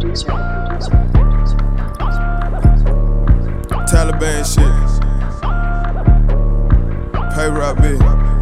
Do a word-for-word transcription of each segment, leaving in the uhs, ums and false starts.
Taliban shit. Pay rap B.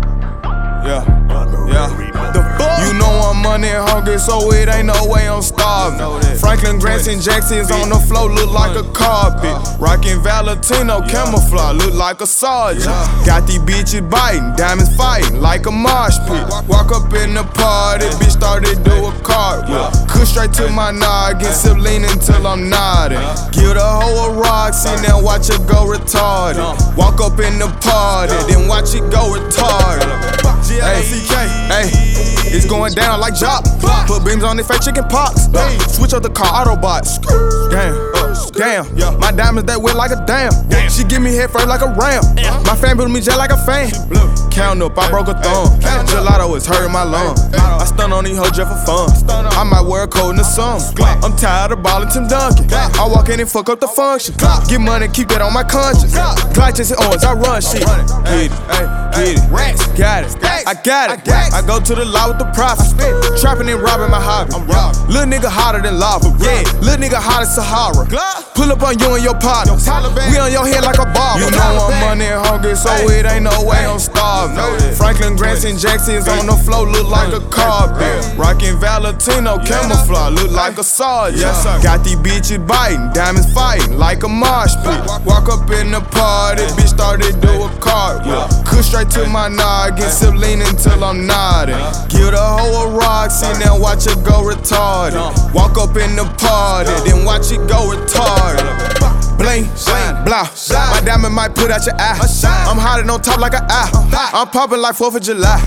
Yeah, yeah. The fuck? You know I'm money hungry, so it ain't no way I'm starving. Franklin Grants and Jackson's on the floor, look like a carpet. Rockin' Valentino camouflage, look like a sergeant. Got these bitches biting, diamonds fighting like a mosh pit. Walk up in the party, bitch started do a cartwheel. Cook straight to my noggin, sip lean until I'm nodding. Give the hoe a rock, see now watch it go retarded. Walk up in the party, then watch it go retarded. Hey, C K, hey, it's going down like Jock. Put beams on their face, chicken pox. Switch up the car, Autobots. Damn, damn, my diamonds that wet like a dam. She give me head first like a ram. My fan built me jet like a fan. Count up, I broke a thumb. Gelato is hurting my lung. I stun on these hoes just for fun. I might wear a coat in the sun. I'm tired of ballin' Tim Duncan. I walk in and fuck up the function. Get money, keep that on my conscience. Glide chasing orange, I run shit. Get it, get it, got it. I got it. I go to the law with the profit. Trapping and robbing my hobby. Little nigga hotter than lava. Yeah, little nigga hot as Sahara. Pull up on you and your partner. We on your head like a bar. You know I'm money hungry, so it ain't no way I'm starving. Franklin Grants and Jackson's on the floor, look like a carpet. Rockin' Valentino camouflage, look like a sergeant. Got these bitches biting, diamonds fighting like a mosh pit. Walk up in the party, bitch started do a cartwheel. Cook straight to my noggin, sip lean until I'm nodding. Give the hoe a rock, see now watch it go retarded. Walk up in the party, then watch it go retarded. Bling, blah, my diamond might put out your eye. I'm hiding on top like an eye. I'm popping like fourth of July.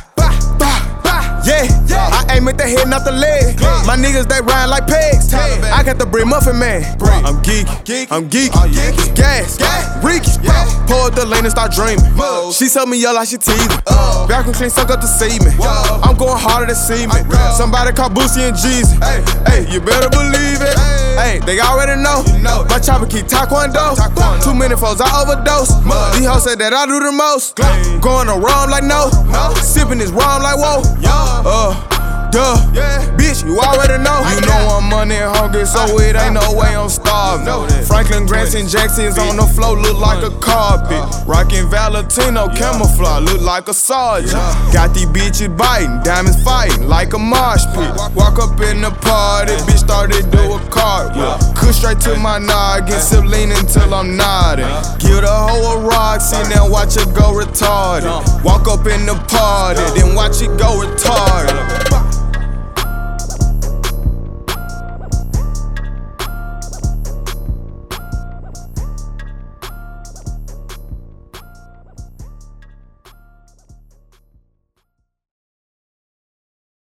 Yeah, I aim at the head, not the leg. My niggas, they ride like pegs. I got the bread muffin man. I'm geeky, I'm geeky. It's gas, reeky. Pull up the lane and start dreaming. She told me yo like she teething. Back clean, suck up the semen. I'm going harder than semen. Somebody call Boosie and Jeezy. Hey, you better believe it. Hey, they already know. My chopper keep taekwondo. Too many foes, I overdose. These hoes say that I do the most. Going to rum like no. Sipping this rum like whoa. Uh, duh, bitch, you already know. You know I'm money hungry, so it ain't no way I'm starving. Franklin Grants and Jackson's on the floor, look like a carpet. Rockin' Valentino camouflage, look like a sergeant. Got these bitches biting, diamonds fighting like a mosh pit. Walk up in the party, bitch started do a cartwheel. Cook straight to my noggin, sip lean until I'm nodding. Give the hoe a rock, see now watch it go retarded. Walk up in the party, then watch it go retarded.